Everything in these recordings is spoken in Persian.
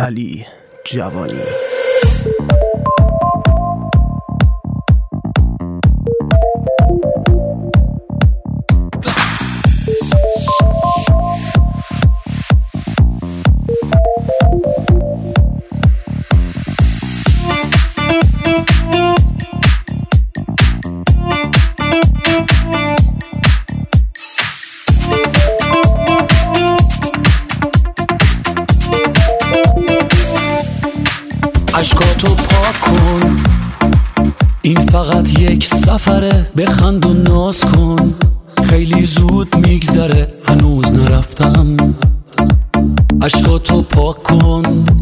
علی جوانی. عشقاتو پاک کن، این فقط یک سفره، بخند و ناز کن، خیلی زود میگذره هنوز نرفتم. عشقاتو پاک کن،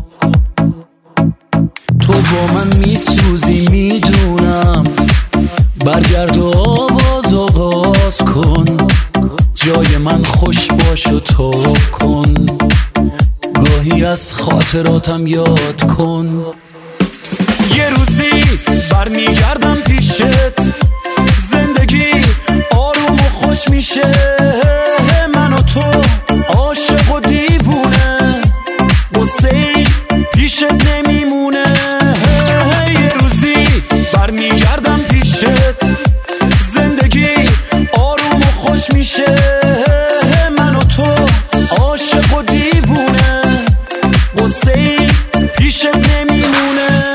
تو با من میسوزی میدونم، برگرد و آواز آغاز کن، جای من خوش باش و تو کن، گاهی از خاطراتم یاد کن. یه روزی برمیگردم پیشت، زندگی آروم و خوش میشه، من و تو عاشق و دیوونه، قصه‌ای پیشت نمیمونه. یه روزی برمیگردم پیشت، زندگی آروم و خوش میشه، من و تو عاشق و دیوونه، قصه‌ای پیشت نمیمونه.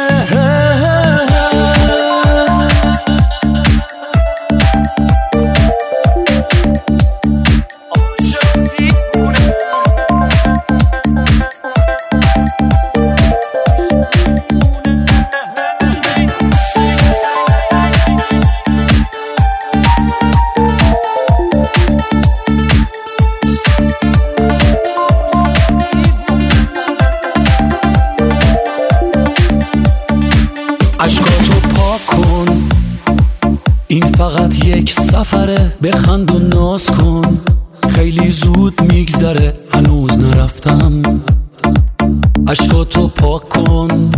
عشقاتو پاک کن، این فقط یک سفره، بخند و ناز کن، خیلی زود میگذره هنوز نرفتم. عشقاتو پاک کن،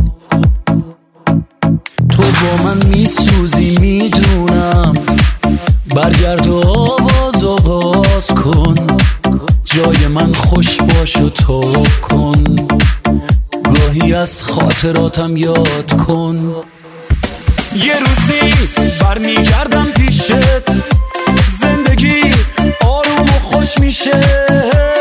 تو با من میسوزی میدونم، برگرد و آواز آغاز کن، جای من خوش باش و تو کن، گاهی از خاطراتم یاد کن. یه روزی برمیگردم پیشت، زندگی آروم و خوش میشه،